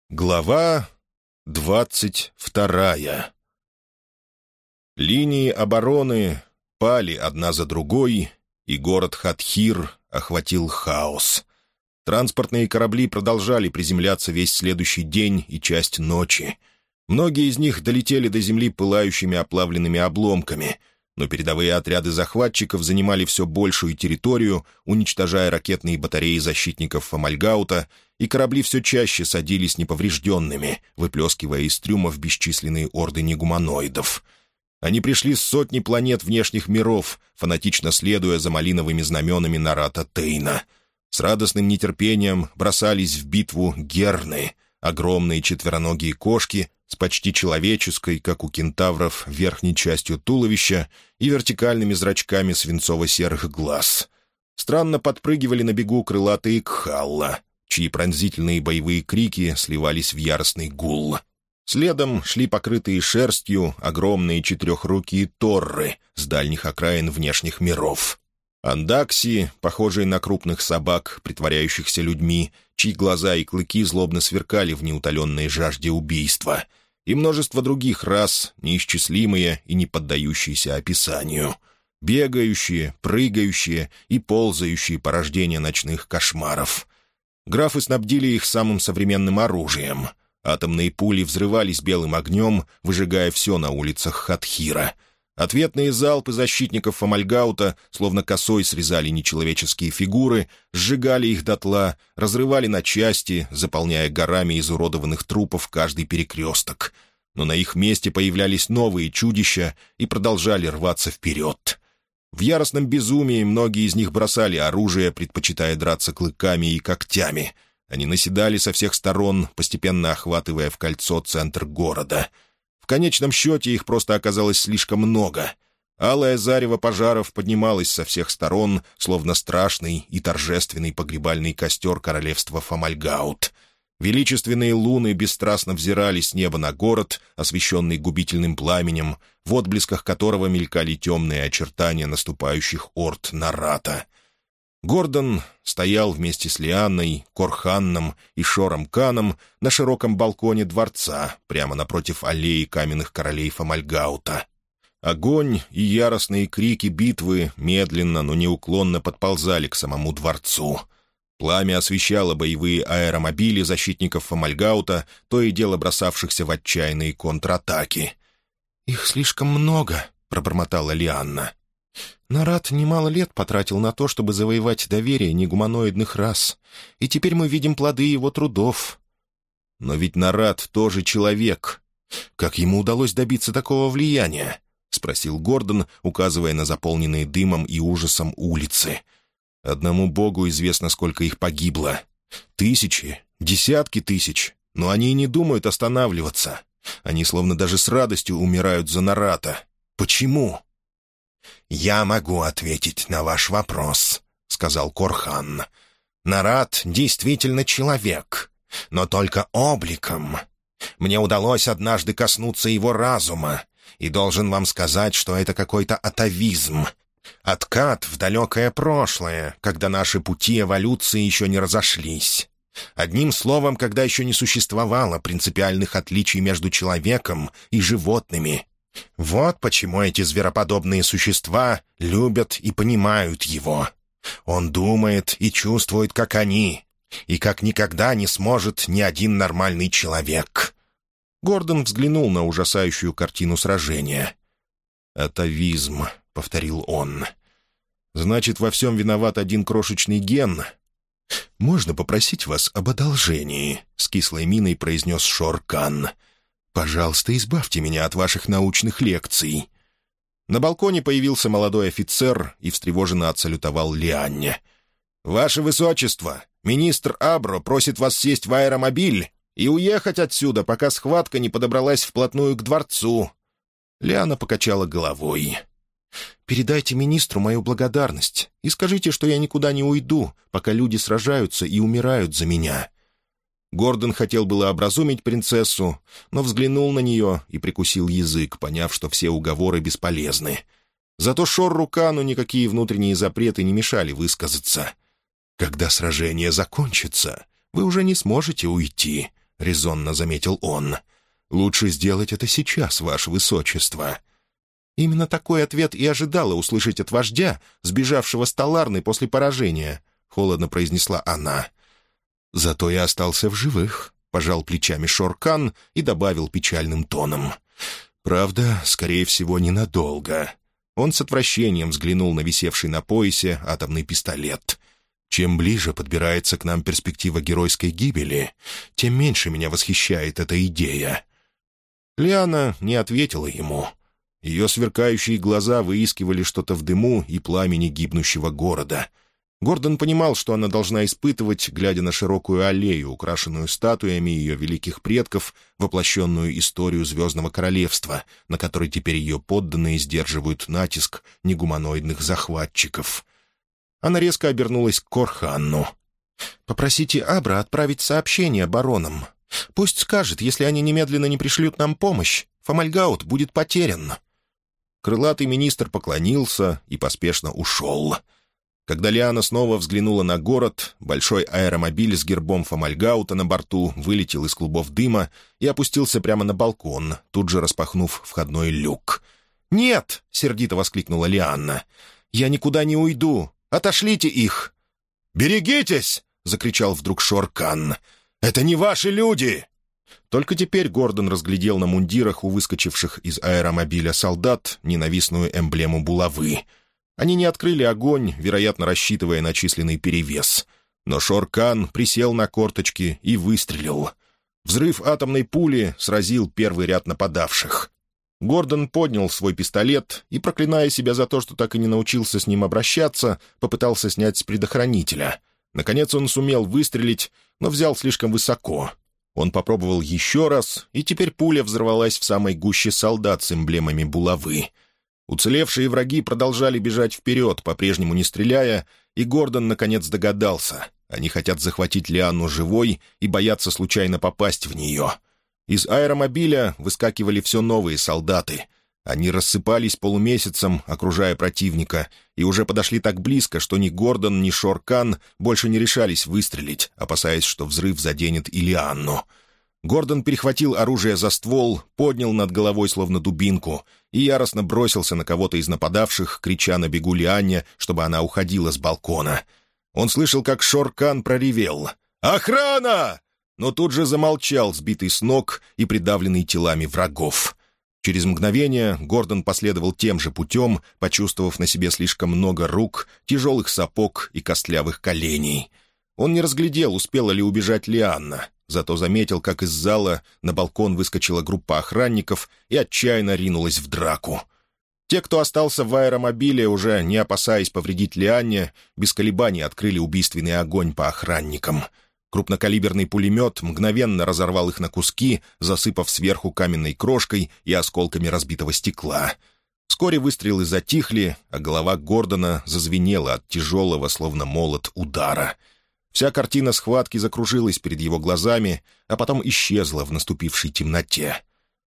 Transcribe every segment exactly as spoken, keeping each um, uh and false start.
Глава двадцать вторая. Линии обороны пали одна за другой, и город Хатхир охватил хаос. Транспортные корабли продолжали приземляться весь следующий день и часть ночи. Многие из них долетели до земли пылающими оплавленными обломками, но передовые отряды захватчиков занимали все большую территорию, уничтожая ракетные батареи защитников Фомальгаута, и корабли все чаще садились неповрежденными, выплескивая из трюмов бесчисленные орды негуманоидов. Они пришли с сотни планет внешних миров, фанатично следуя за малиновыми знаменами Нарата Тейна. С радостным нетерпением бросались в битву герны, огромные четвероногие кошки с почти человеческой, как у кентавров, верхней частью туловища и вертикальными зрачками свинцово-серых глаз. Странно подпрыгивали на бегу крылатые кхалла, чьи пронзительные боевые крики сливались в яростный гул. Следом шли покрытые шерстью огромные четырехрукие торры с дальних окраин внешних миров. Андакси, похожие на крупных собак, притворяющихся людьми, чьи глаза и клыки злобно сверкали в неутоленной жажде убийства, и множество других рас, неисчислимые и не поддающиеся описанию. Бегающие, прыгающие и ползающие порождения ночных кошмаров. Графы снабдили их самым современным оружием. Атомные пули взрывались белым огнем, выжигая все на улицах Хатхира. Ответные залпы защитников Фомальгаута словно косой срезали нечеловеческие фигуры, сжигали их дотла, разрывали на части, заполняя горами изуродованных трупов каждый перекресток. Но на их месте появлялись новые чудища и продолжали рваться вперед. В яростном безумии многие из них бросали оружие, предпочитая драться клыками и когтями. Они наседали со всех сторон, постепенно охватывая в кольцо центр города. В конечном счете их просто оказалось слишком много. Алое зарево пожаров поднималось со всех сторон, словно страшный и торжественный погребальный костер королевства Фомальгаут. Величественные луны бесстрастно взирали с неба на город, освещенный губительным пламенем, в отблесках которого мелькали темные очертания наступающих орд Нарата. Гордон стоял вместе с Лианной, Корханном и Шором Каном на широком балконе дворца, прямо напротив аллеи каменных королей Фомальгаута. Огонь и яростные крики битвы медленно, но неуклонно подползали к самому дворцу. Пламя освещало боевые аэромобили защитников Фомальгаута, то и дело бросавшихся в отчаянные контратаки. «Их слишком много», — пробормотала Лианна. «Нарат немало лет потратил на то, чтобы завоевать доверие негуманоидных рас, и теперь мы видим плоды его трудов». «Но ведь Нарат тоже человек. Как ему удалось добиться такого влияния?» — спросил Гордон, указывая на заполненные дымом и ужасом улицы. «Одному богу известно, сколько их погибло. Тысячи, десятки тысяч, но они и не думают останавливаться. Они словно даже с радостью умирают за Нарата. Почему?» «Я могу ответить на ваш вопрос», — сказал Корхан. «Нарат действительно человек, но только обликом. Мне удалось однажды коснуться его разума, и должен вам сказать, что это какой-то атавизм. Откат в далекое прошлое, когда наши пути эволюции еще не разошлись. Одним словом, когда еще не существовало принципиальных отличий между человеком и животными. Вот почему эти звероподобные существа любят и понимают его. Он думает и чувствует, как они, и как никогда не сможет ни один нормальный человек». Гордон взглянул на ужасающую картину сражения. «Атавизм», — повторил он. «Значит, во всем виноват один крошечный ген?» «Можно попросить вас об одолжении?» — с кислой миной произнес Шор-Кан. «Пожалуйста, избавьте меня от ваших научных лекций». На балконе появился молодой офицер и встревоженно отсалютовал Лианне. «Ваше Высочество, министр Абро просит вас сесть в аэромобиль и уехать отсюда, пока схватка не подобралась вплотную к дворцу». Лианна покачала головой. «Передайте министру мою благодарность и скажите, что я никуда не уйду, пока люди сражаются и умирают за меня». Гордон хотел было образумить принцессу, но взглянул на нее и прикусил язык, поняв, что все уговоры бесполезны. Зато Шор-Рукану никакие внутренние запреты не мешали высказаться. «Когда сражение закончится, вы уже не сможете уйти», — резонно заметил он. «Лучше сделать это сейчас, ваше высочество». «Именно такой ответ и ожидала услышать от вождя, сбежавшего с Таларны после поражения», — холодно произнесла она. «Зато я остался в живых», — пожал плечами Шор-Кан и добавил печальным тоном. «Правда, скорее всего, ненадолго». Он с отвращением взглянул на висевший на поясе атомный пистолет. «Чем ближе подбирается к нам перспектива геройской гибели, тем меньше меня восхищает эта идея». Лиана не ответила ему. Ее сверкающие глаза выискивали что-то в дыму и пламени гибнущего города. Гордон понимал, что она должна испытывать, глядя на широкую аллею, украшенную статуями ее великих предков, воплощенную историю Звездного Королевства, на которой теперь ее подданные сдерживают натиск негуманоидных захватчиков. Она резко обернулась к Корханну. «Попросите Абра отправить сообщение баронам. Пусть скажет, если они немедленно не пришлют нам помощь, Фомальгаут будет потерян». Крылатый министр поклонился и поспешно ушел. Когда Лиана снова взглянула на город, большой аэромобиль с гербом Фомальгаута на борту вылетел из клубов дыма и опустился прямо на балкон, тут же распахнув входной люк. «Нет!» — сердито воскликнула Лианна. «Я никуда не уйду! Отошлите их!» «Берегитесь!» — закричал вдруг Шор-Кан. «Это не ваши люди!» Только теперь Гордон разглядел на мундирах у выскочивших из аэромобиля солдат ненавистную эмблему булавы. Они не открыли огонь, вероятно, рассчитывая на численный перевес. Но Шор-Кан присел на корточки и выстрелил. Взрыв атомной пули сразил первый ряд нападавших. Гордон поднял свой пистолет и, проклиная себя за то, что так и не научился с ним обращаться, попытался снять с предохранителя. Наконец он сумел выстрелить, но взял слишком высоко. Он попробовал еще раз, и теперь пуля взорвалась в самой гуще солдат с эмблемами булавы. Уцелевшие враги продолжали бежать вперед, по-прежнему не стреляя, и Гордон наконец догадался. Они хотят захватить Лианну живой и боятся случайно попасть в нее. Из аэромобиля выскакивали все новые солдаты. Они рассыпались полумесяцем, окружая противника, и уже подошли так близко, что ни Гордон, ни Шор-Кан больше не решались выстрелить, опасаясь, что взрыв заденет и Лианну. Гордон перехватил оружие за ствол, поднял над головой словно дубинку и яростно бросился на кого-то из нападавших, крича на бегу Лианне, чтобы она уходила с балкона. Он слышал, как Шор-Кан проревел «Охрана!», но тут же замолчал, сбитый с ног и придавленный телами врагов. Через мгновение Гордон последовал тем же путем, почувствовав на себе слишком много рук, тяжелых сапог и костлявых коленей. Он не разглядел, успела ли убежать Лианна, зато заметил, как из зала на балкон выскочила группа охранников и отчаянно ринулась в драку. Те, кто остался в аэромобиле, уже не опасаясь повредить Лианне, без колебаний открыли убийственный огонь по охранникам. Крупнокалиберный пулемет мгновенно разорвал их на куски, засыпав сверху каменной крошкой и осколками разбитого стекла. Вскоре выстрелы затихли, а голова Гордона зазвенела от тяжелого, словно молот, удара. Вся картина схватки закружилась перед его глазами, а потом исчезла в наступившей темноте.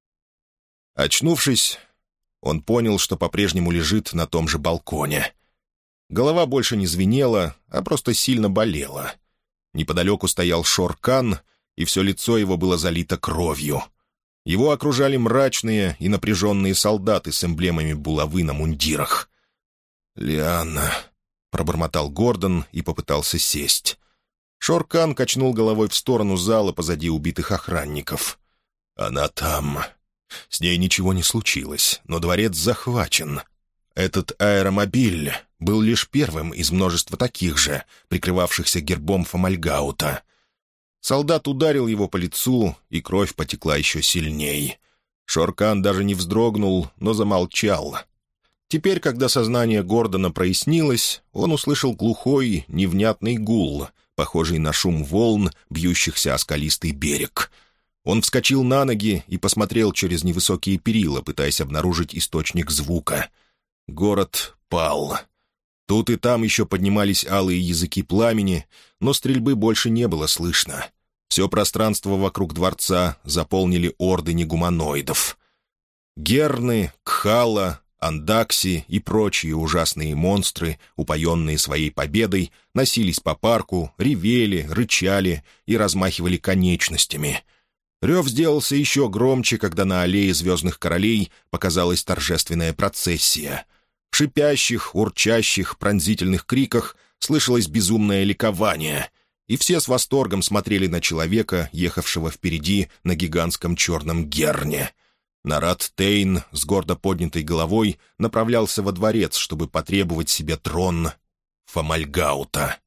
Очнувшись, он понял, что по-прежнему лежит на том же балконе. Голова больше не звенела, а просто сильно болела. Неподалеку стоял Шор-Кан, и все лицо его было залито кровью. Его окружали мрачные и напряженные солдаты с эмблемами булавы на мундирах. «Лианна», — пробормотал Гордон и попытался сесть. Шор-Кан качнул головой в сторону зала позади убитых охранников. «Она там. С ней ничего не случилось, но дворец захвачен. Этот аэромобиль был лишь первым из множества таких же, прикрывавшихся гербом Фомальгаута». Солдат ударил его по лицу, и кровь потекла еще сильней. Шор-Кан даже не вздрогнул, но замолчал. Теперь, когда сознание Гордона прояснилось, он услышал глухой, невнятный гул, похожий на шум волн, бьющихся о скалистый берег. Он вскочил на ноги и посмотрел через невысокие перила, пытаясь обнаружить источник звука. Город пал. Тут и там еще поднимались алые языки пламени, но стрельбы больше не было слышно. Все пространство вокруг дворца заполнили орды негуманоидов. Герны, Кхала, Андакси и прочие ужасные монстры, упоенные своей победой, носились по парку, ревели, рычали и размахивали конечностями. Рев сделался еще громче, когда на аллее Звездных Королей показалась торжественная процессия. В шипящих, урчащих, пронзительных криках слышалось безумное ликование, и все с восторгом смотрели на человека, ехавшего впереди на гигантском черном герне. Нарат Тейн с гордо поднятой головой направлялся во дворец, чтобы потребовать себе трон Фомальгаута.